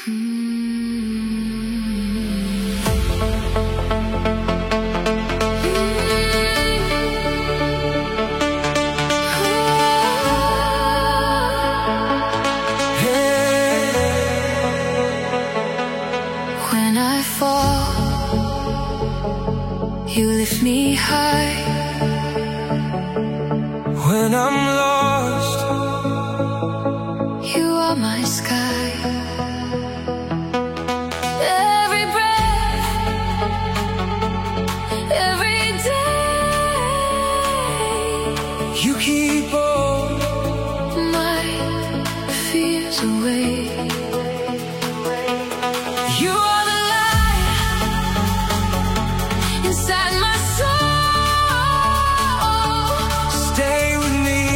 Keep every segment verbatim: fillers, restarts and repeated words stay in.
When I fall, you lift me high. When I'm lost, you are my sky. Every breath, every day, you keep all my fears away. You are the light inside my soul. Stay with me,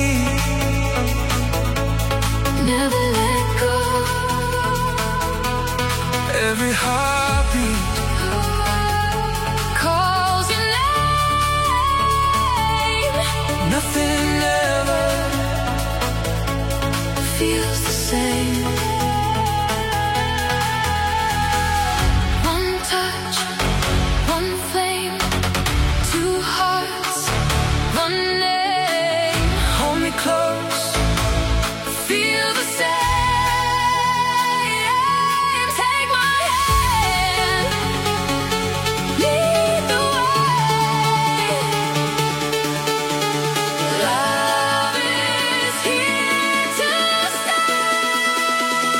never let go. every heartbeat Calls your name. nothing ever Feels the same. One touch, one flame, two hearts, one name. hold me close. Feel the same. Take my hand, lead the way. Love is here to stay.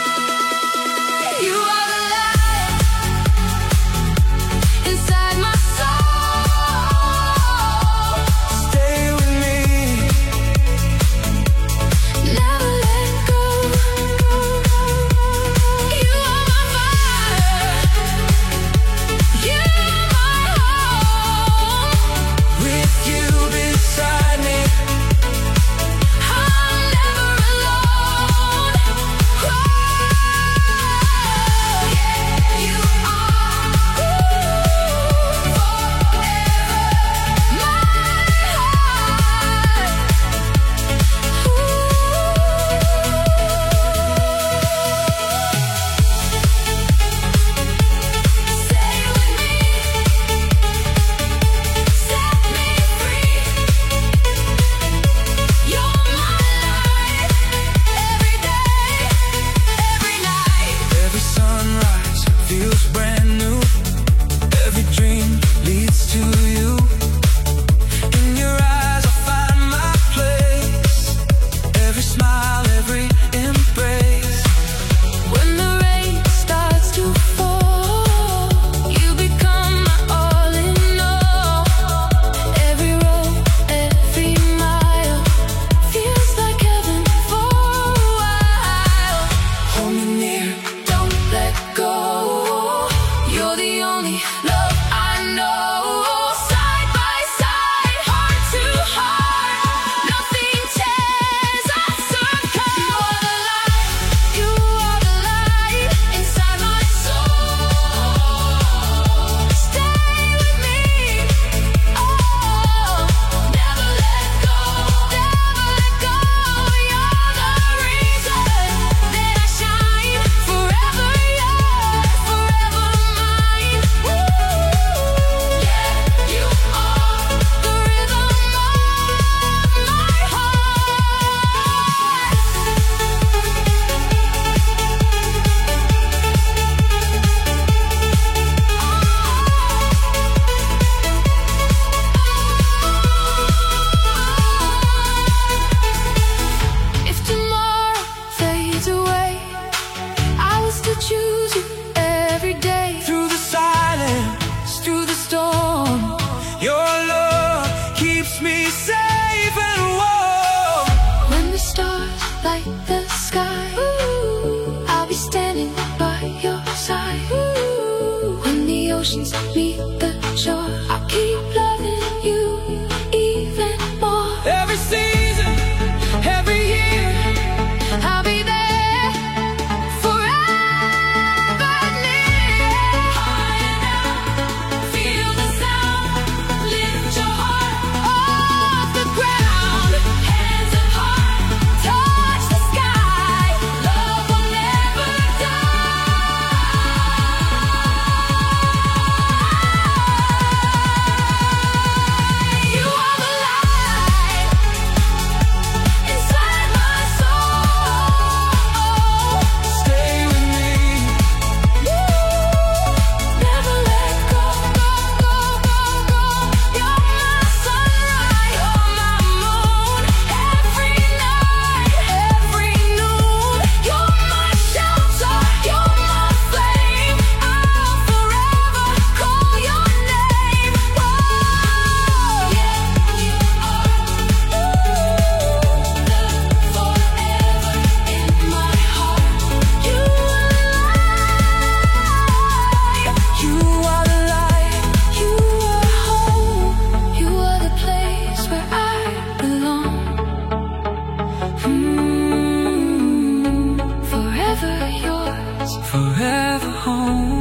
forever home.